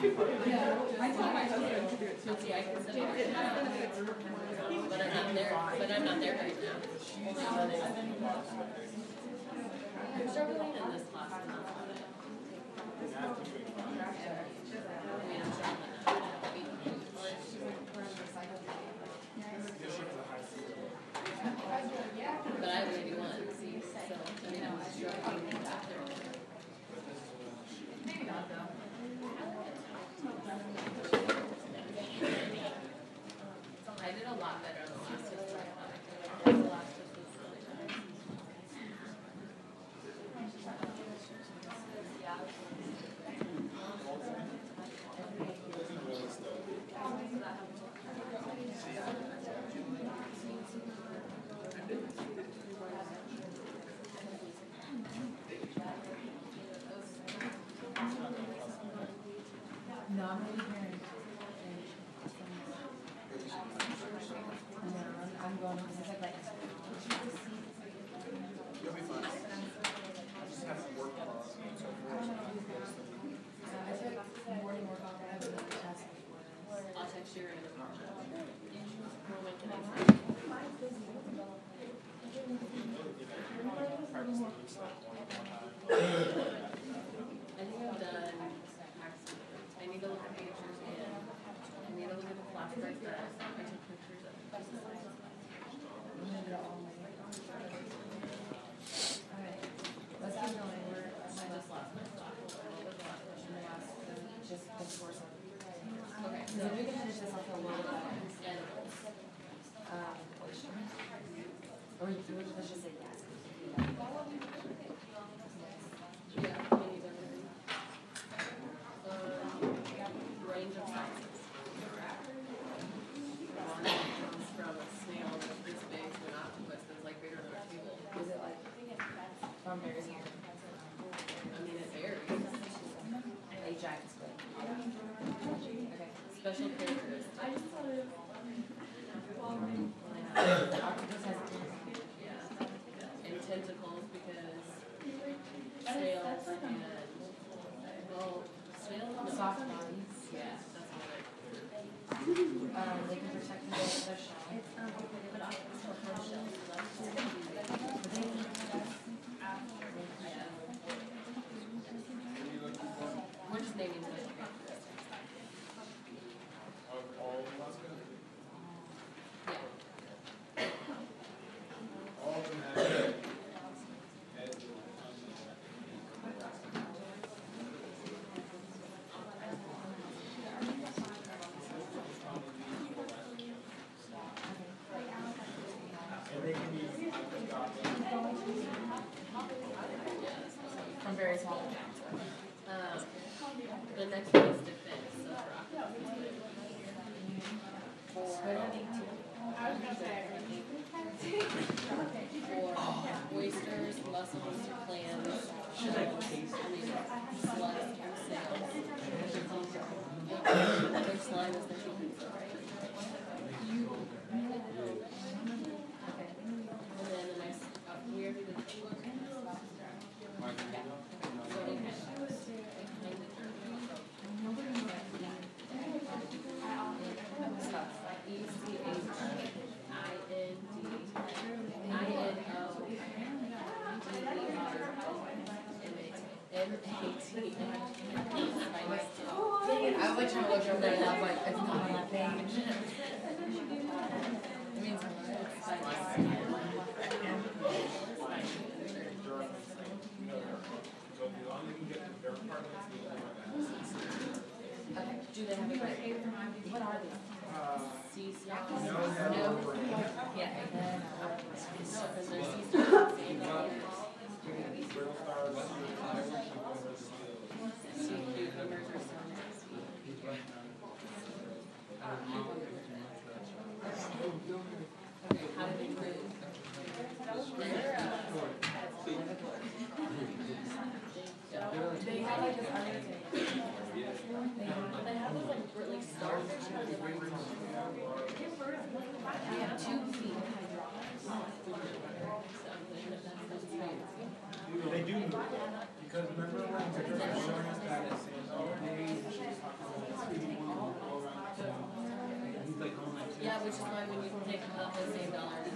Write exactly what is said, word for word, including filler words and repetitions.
I told my husband to do it too. Yeah, I can send it. It has benefits. But I'm not there. But I'm not there right now. Only Monday. I'm struggling in this class. I mean, I'm struggling. But I have eighty-one, see, so, I mean, I'm struggling after. Maybe not, though. I did a lot better on the last test than I thought I could. The last test was really nice. Yeah. No, I'm really hearing. I'm going because it's like. You'll be fine. I just haven't worked on it. So I took morning work off. I have another test. I'll text you right now. I think I've done, I need to look at pictures and I need to look at the flashcards that I took pictures of. Alright, let's keep going. We're, I just lost my spot. What was the last question? just the course of. Okay, So we can finish this off a little bit. edibles. Um, or you can, let's just say yes. Yeah, we need everything. Um, range of sizes. One comes from a snail that's this big to an octopus that's like bigger than a table. Is it like from berries? I mean, it varies. Ajax, but. Okay. Special characteristics. The octopus has Yeah. And tentacles because snails and, well, snails and soft bodies. Yeah, that's what I. Um, they can protect the their shell. But octopus don't have shells, so that's just. But they can We're just naming special characteristics. all of Alaska? Yeah. All of them have head. And they can be from very small. Um, the next one is defense, so for octopus. For oysters, mussels, clams, shells, I mean, slugs, snails. Their slime is the cheapest. And then the next, uh, we already did. I was trying to look over there and I was like, it's not on that page. It means okay. Do they have a grade? What are these? Sea stars? no, No. no. Yeah. No, because they're sea stars. Brittle stars. Sea cucumbers are so nasty. Okay, how do they prove? They're, uh, They have like this other thing. they have those like really starfish. They have two feet. They do move. Because remember when they were showing us that at San Jose, she was talking about which is why when you take the, the same dollar and